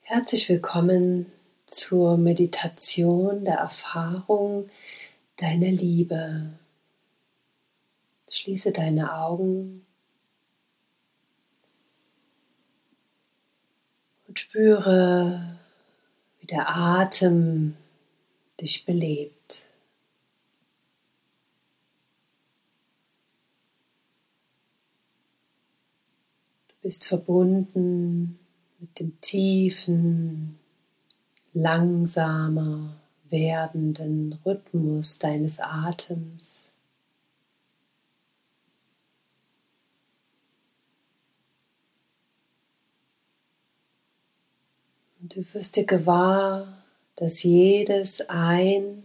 Herzlich willkommen zur Meditation der Erfahrung deiner Liebe. Schließe deine Augen und spüre, wie der Atem dich belebt. Du bist verbunden mit dem tiefen, langsamer werdenden Rhythmus deines Atems. Und du wirst dir gewahr, dass jedes Ein-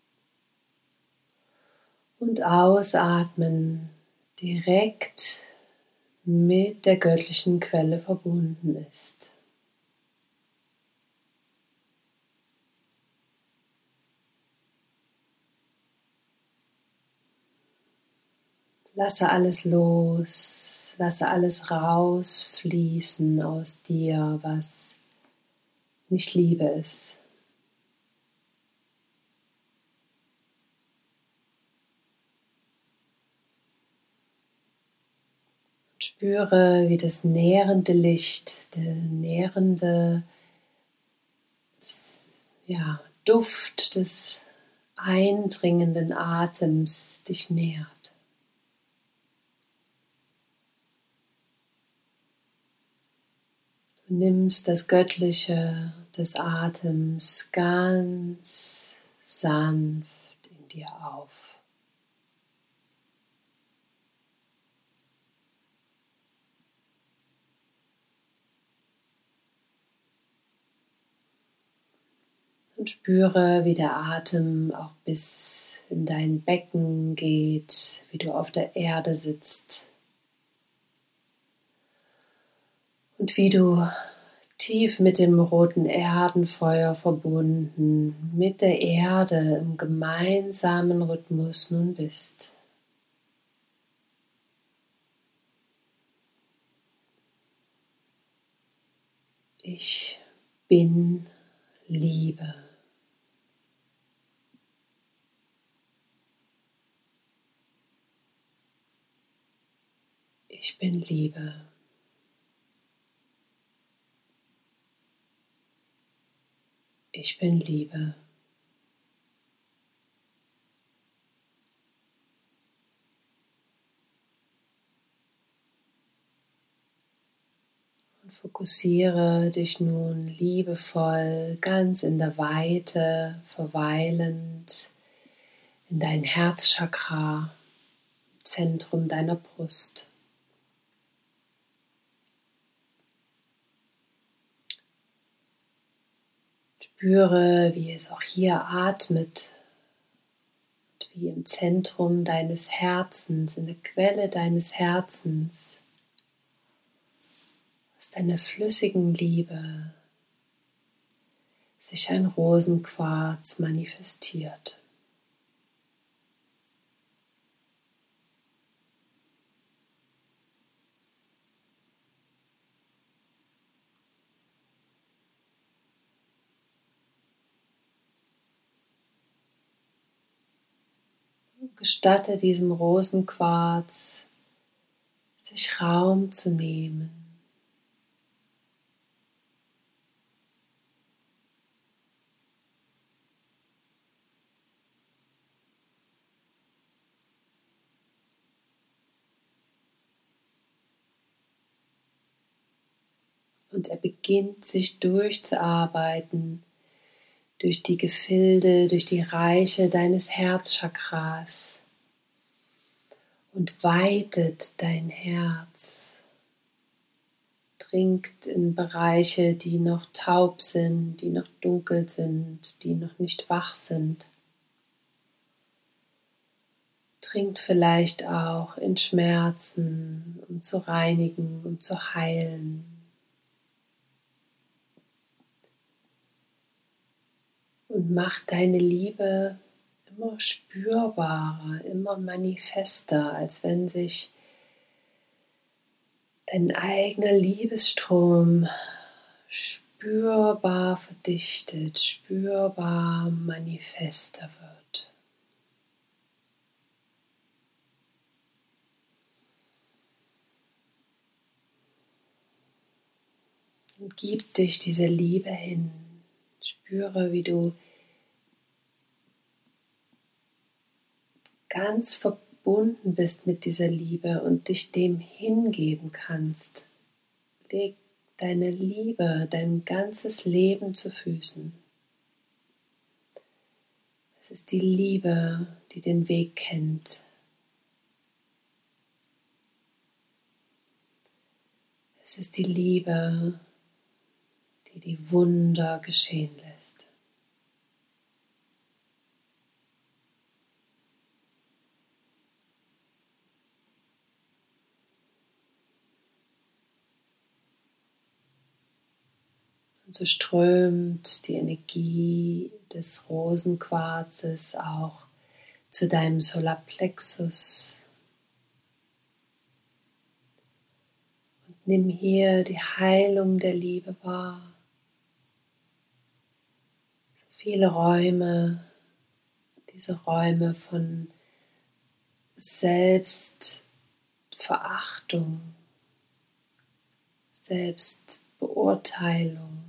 und Ausatmen direkt mit der göttlichen Quelle verbunden ist. Lasse alles los, lasse alles rausfließen aus dir, was nicht Liebe ist. Spüre, wie das nährende Licht, der nährende Duft des eindringenden Atems dich nährt. Du nimmst das Göttliche des Atems ganz sanft in dir auf. Und spüre, wie der Atem auch bis in dein Becken geht, wie du auf der Erde sitzt. Und wie du tief mit dem roten Erdenfeuer verbunden, mit der Erde im gemeinsamen Rhythmus nun bist. Ich bin Liebe. Ich bin Liebe. Ich bin Liebe. Und fokussiere dich nun liebevoll, ganz in der Weite, verweilend in dein Herzchakra, Zentrum deiner Brust. Spüre, wie es auch hier atmet und wie im Zentrum deines Herzens, in der Quelle deines Herzens, aus deiner flüssigen Liebe sich ein Rosenquarz manifestiert. Gestatte diesem Rosenquarz, sich Raum zu nehmen. Und er beginnt sich durchzuarbeiten durch die Gefilde, durch die Reiche deines Herzchakras und weitet dein Herz, dringt in Bereiche, die noch taub sind, die noch dunkel sind, die noch nicht wach sind. Dringt vielleicht auch in Schmerzen, um zu reinigen, um zu heilen. Und macht deine Liebe immer spürbarer, immer manifester, als wenn sich dein eigener Liebesstrom spürbar verdichtet, spürbar manifester wird. Und gib dich dieser Liebe hin. Spüre, wie du ganz verbunden bist mit dieser Liebe und dich dem hingeben kannst. Leg deine Liebe, dein ganzes Leben zu Füßen. Es ist die Liebe, die den Weg kennt. Es ist die Liebe, die die Wunder geschehen lässt. Und so strömt die Energie des Rosenquarzes auch zu deinem Solarplexus. Und nimm hier die Heilung der Liebe wahr. So viele Räume, diese Räume von Selbstverachtung, Selbstbeurteilung,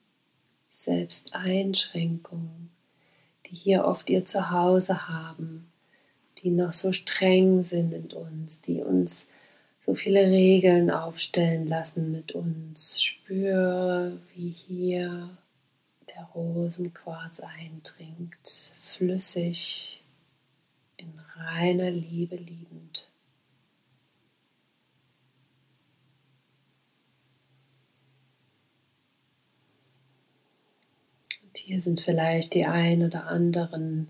Selbsteinschränkung, die hier oft ihr Zuhause haben, die noch so streng sind in uns, die uns so viele Regeln aufstellen lassen mit uns. Spüre, wie hier der Rosenquarz eindringt, flüssig, in reiner Liebe liebend. Und hier sind vielleicht die ein oder anderen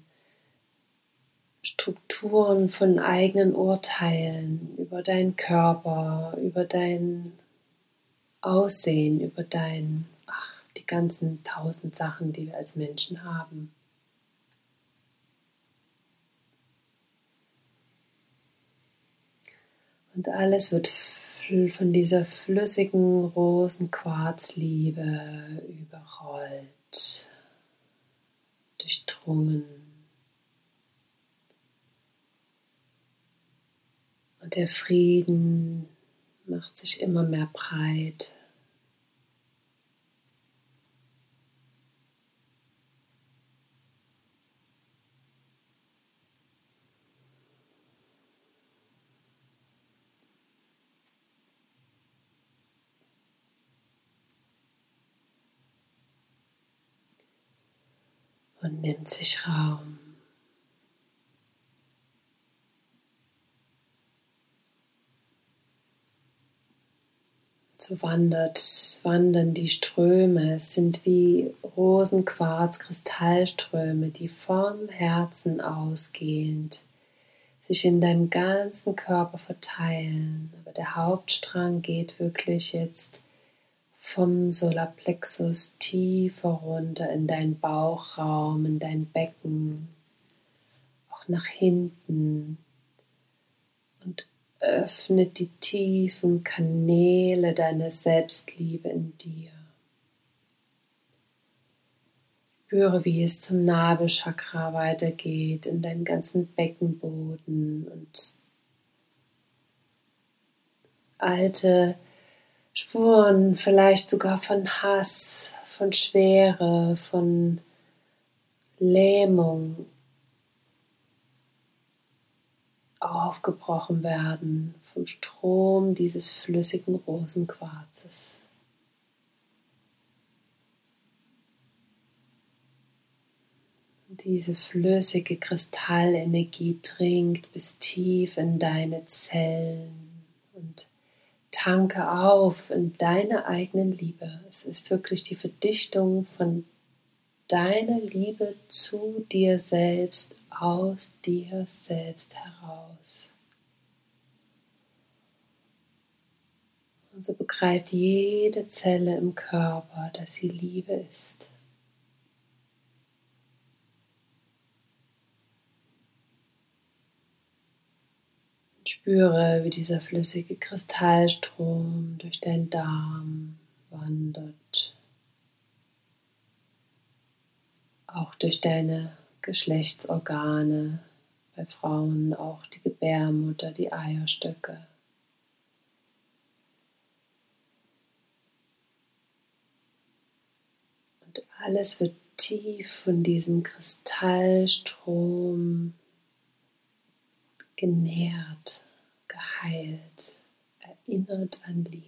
Strukturen von eigenen Urteilen über deinen Körper, über dein Aussehen, über die ganzen 1000 Sachen, die wir als Menschen haben. Und alles wird von dieser flüssigen Rosenquarzliebe überrollt, durchdrungen. Und der Frieden macht sich immer mehr breit. Und nimmt sich Raum. So wandern die Ströme. Es sind wie Rosenquarz, Kristallströme, die vom Herzen ausgehend sich in deinem ganzen Körper verteilen. Aber der Hauptstrang geht wirklich jetzt vom Solarplexus tiefer runter in deinen Bauchraum, in dein Becken, auch nach hinten und öffnet die tiefen Kanäle deiner Selbstliebe in dir. Spüre, wie es zum Nabelchakra weitergeht, in deinen ganzen Beckenboden und alte Spuren, vielleicht sogar von Hass, von Schwere, von Lähmung aufgebrochen werden vom Strom dieses flüssigen Rosenquarzes. Und diese flüssige Kristallenergie dringt bis tief in deine Zellen und tanke auf in deine eigenen Liebe. Es ist wirklich die Verdichtung von deiner Liebe zu dir selbst, aus dir selbst heraus. Und so begreift jede Zelle im Körper, dass sie Liebe ist. Spüre, wie dieser flüssige Kristallstrom durch deinen Darm wandert, auch durch deine Geschlechtsorgane, bei Frauen auch die Gebärmutter, die Eierstöcke. Und alles wird tief von diesem Kristallstrom genährt, geheilt, erinnert an Liebe.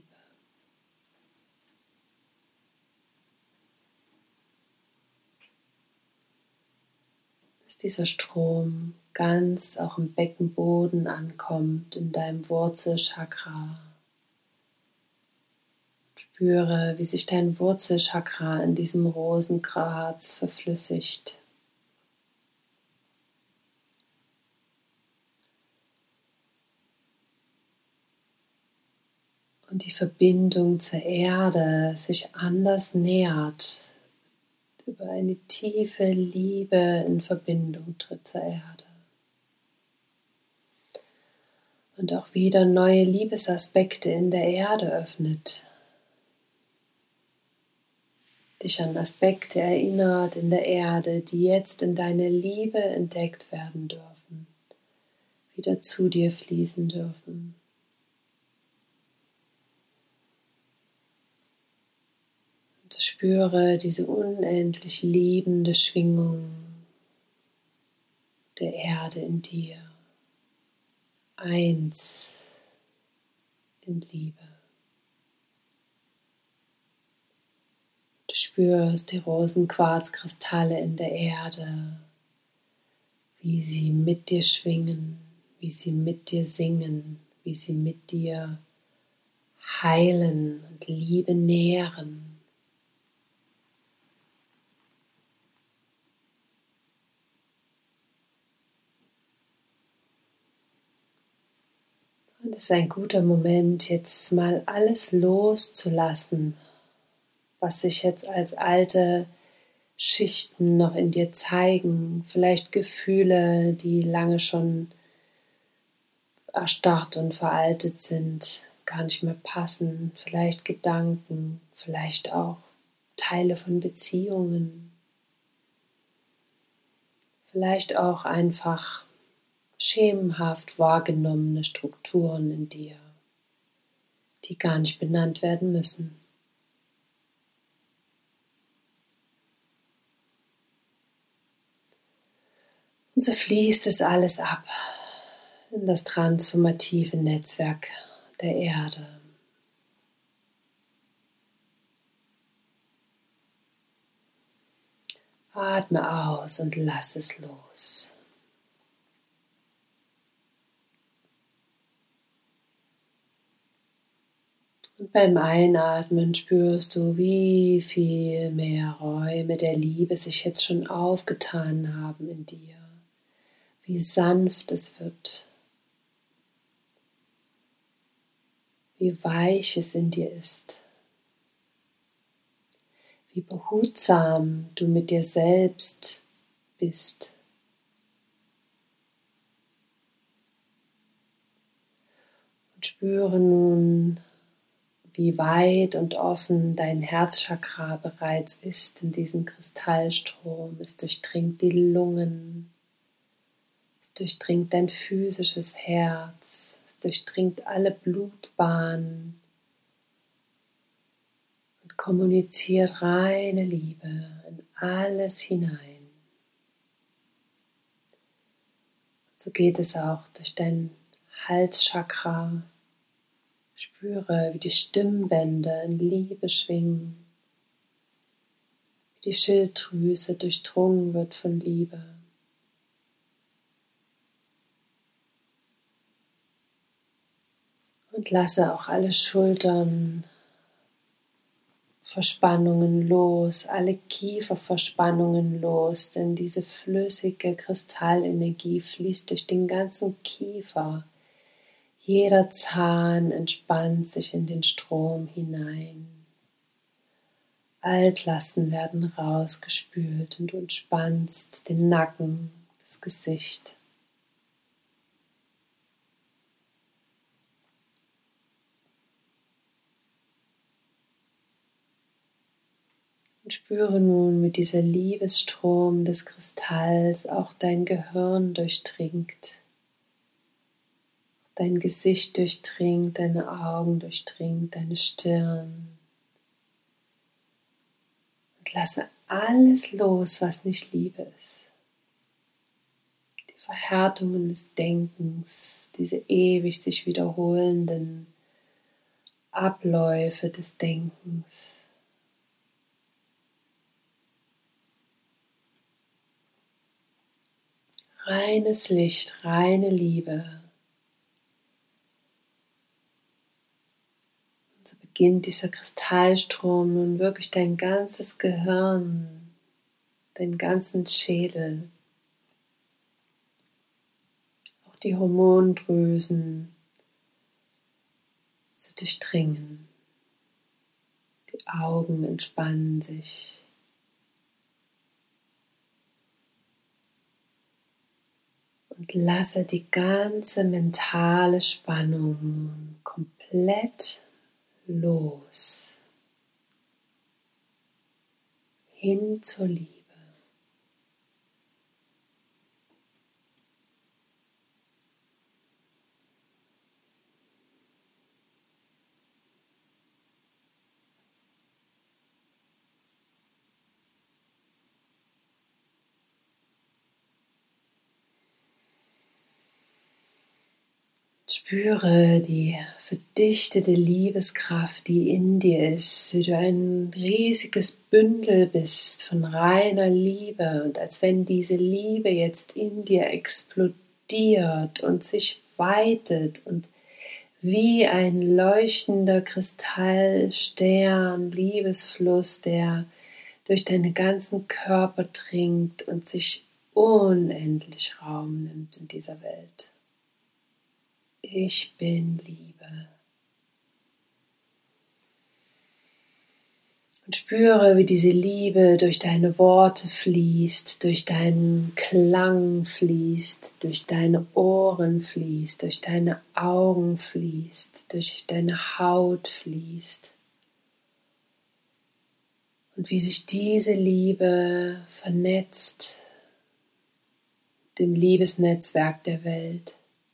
Dass dieser Strom ganz auch im Beckenboden ankommt, in deinem Wurzelchakra. Spüre, wie sich dein Wurzelchakra in diesem Rosenquarz verflüssigt. Und die Verbindung zur Erde sich anders nähert, über eine tiefe Liebe in Verbindung tritt zur Erde. Und auch wieder neue Liebesaspekte in der Erde öffnet. Dich an Aspekte erinnert in der Erde, die jetzt in deine Liebe entdeckt werden dürfen, wieder zu dir fließen dürfen. Und spüre diese unendlich liebende Schwingung der Erde in dir. Eins in Liebe. Du spürst die Rosenquarzkristalle in der Erde, wie sie mit dir schwingen, wie sie mit dir singen, wie sie mit dir heilen und Liebe nähren. Und es ist ein guter Moment, jetzt mal alles loszulassen, was sich jetzt als alte Schichten noch in dir zeigen. Vielleicht Gefühle, die lange schon erstarrt und veraltet sind, gar nicht mehr passen. Vielleicht Gedanken, vielleicht auch Teile von Beziehungen. Vielleicht auch einfach schemenhaft wahrgenommene Strukturen in dir, die gar nicht benannt werden müssen. Und so fließt es alles ab in das transformative Netzwerk der Erde. Atme aus und lass es los. Und beim Einatmen spürst du, wie viel mehr Räume der Liebe sich jetzt schon aufgetan haben in dir. Wie sanft es wird. Wie weich es in dir ist. Wie behutsam du mit dir selbst bist. Und spüre nun, wie weit und offen dein Herzchakra bereits ist in diesem Kristallstrom. Es durchdringt die Lungen, es durchdringt dein physisches Herz, es durchdringt alle Blutbahnen und kommuniziert reine Liebe in alles hinein. So geht es auch durch dein Halschakra. Spüre, wie die Stimmbänder in Liebe schwingen, wie die Schilddrüse durchdrungen wird von Liebe. Und lasse auch alle Schultern Verspannungen los, alle Kieferverspannungen los, denn diese flüssige Kristallenergie fließt durch den ganzen Kiefer. Jeder Zahn entspannt sich in den Strom hinein. Altlasten werden rausgespült und du entspannst den Nacken, das Gesicht. Und spüre nun, wie dieser Liebesstrom des Kristalls auch dein Gehirn durchdringt, dein Gesicht durchdringt, deine Augen durchdringt, deine Stirn. Und lasse alles los, was nicht Liebe ist. Die Verhärtungen des Denkens, diese ewig sich wiederholenden Abläufe des Denkens. Reines Licht, reine Liebe. Und so beginnt dieser Kristallstrom nun wirklich dein ganzes Gehirn, deinen ganzen Schädel, auch die Hormondrüsen zu durchdringen. Die Augen entspannen sich. Und lasse die ganze mentale Spannung komplett los. Hin zur Liebe. Spüre die verdichtete Liebeskraft, die in dir ist, wie du ein riesiges Bündel bist von reiner Liebe und als wenn diese Liebe jetzt in dir explodiert und sich weitet und wie ein leuchtender Kristallstern, Liebesfluss, der durch deinen ganzen Körper dringt und sich unendlich Raum nimmt in dieser Welt. Ich bin Liebe. Und spüre, wie diese Liebe durch deine Worte fließt, durch deinen Klang fließt, durch deine Ohren fließt, durch deine Augen fließt, durch deine Haut fließt. Und wie sich diese Liebe vernetzt, dem Liebesnetzwerk der Welt.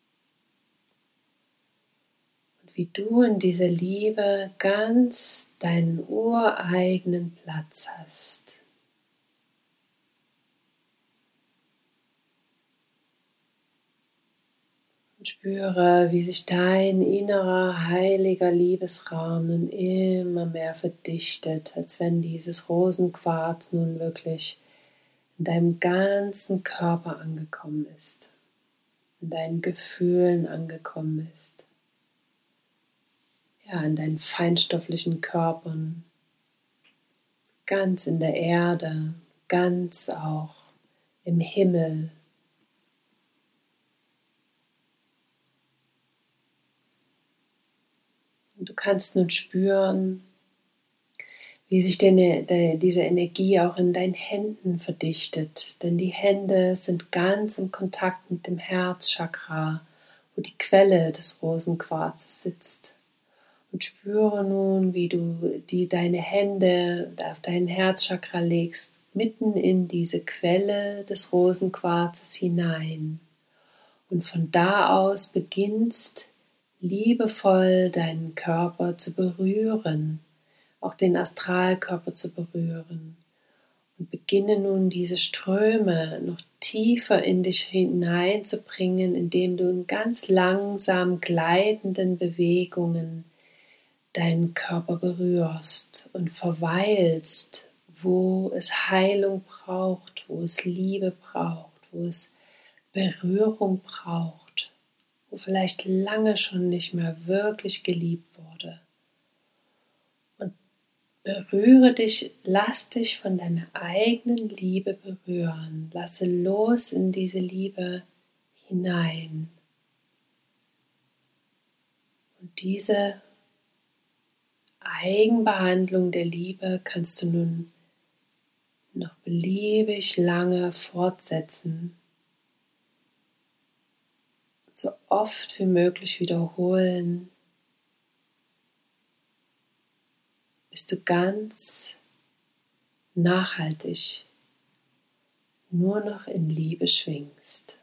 Wie du in dieser Liebe ganz deinen ureigenen Platz hast. Und spüre, wie sich dein innerer heiliger Liebesraum nun immer mehr verdichtet, als wenn dieses Rosenquarz nun wirklich in deinem ganzen Körper angekommen ist, in deinen Gefühlen angekommen ist. Ja, in deinen feinstofflichen Körpern, ganz in der Erde, ganz auch im Himmel. Und du kannst nun spüren, wie sich diese Energie auch in deinen Händen verdichtet. Denn die Hände sind ganz im Kontakt mit dem Herzchakra, wo die Quelle des Rosenquarzes sitzt. Und spüre nun, wie du deine Hände auf dein Herzchakra legst, mitten in diese Quelle des Rosenquarzes hinein. Und von da aus beginnst, liebevoll deinen Körper zu berühren, auch den Astralkörper zu berühren. Und beginne nun diese Ströme noch tiefer in dich hineinzubringen, indem du in ganz langsam gleitenden Bewegungen deinen Körper berührst und verweilst, wo es Heilung braucht, wo es Liebe braucht, wo es Berührung braucht, wo vielleicht lange schon nicht mehr wirklich geliebt wurde. Und berühre dich, lass dich von deiner eigenen Liebe berühren, lasse los in diese Liebe hinein. Und diese Eigenbehandlung der Liebe kannst du nun noch beliebig lange fortsetzen, so oft wie möglich wiederholen, bis du ganz nachhaltig nur noch in Liebe schwingst.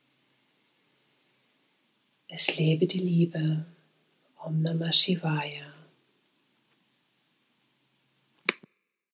Es lebe die Liebe. Om Namah Shivaya.